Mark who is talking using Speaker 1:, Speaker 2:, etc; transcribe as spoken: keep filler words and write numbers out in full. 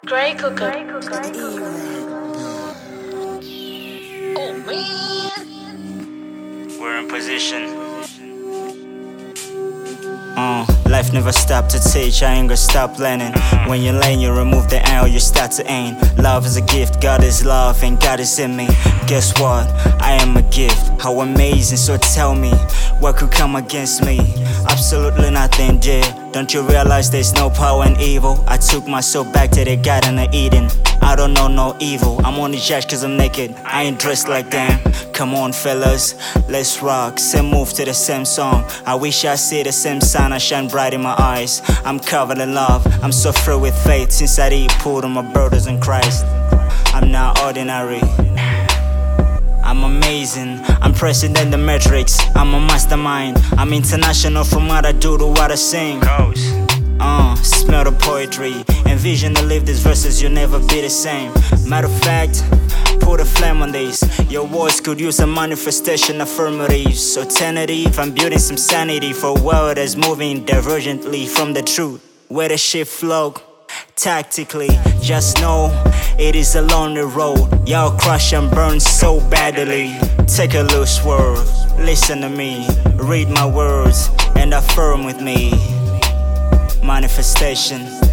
Speaker 1: Grey Cooker.
Speaker 2: Oh man,
Speaker 3: we're in position. Uh, life never stopped to teach, I ain't gonna stop learning. When you learn, you remove the arrow, you start to aim. Love is a gift, God is love, and God is in me. Guess what? I am a gift, how amazing, so tell me, what could come against me? Absolutely nothing, dear. Don't you realize there's no power in evil? I took my soul back to the Garden of Eden. I don't know no evil, I'm only judged cause I'm naked. I ain't dressed like them. Come on fellas, let's rock. Same move to the same song. I wish I see the same sun, I shine bright in my eyes. I'm covered in love, I'm so free with faith. Since I did put on my burdens in Christ, I'm not ordinary, I'm amazing, I'm present in the matrix. I'm a mastermind, I'm international from what I do to what I sing. Uh, smell the poetry, envision to live these verses, you'll never be the same. Matter of fact, put a flame on these. Your words could use a manifestation affirmative. So tentative, I'm building some sanity for a world that's moving divergently from the truth. Where the shit flow tactically, just know it is a lonely road. Y'all crush and burn so badly. Take a loose word, listen to me, read my words and affirm with me. Manifestation.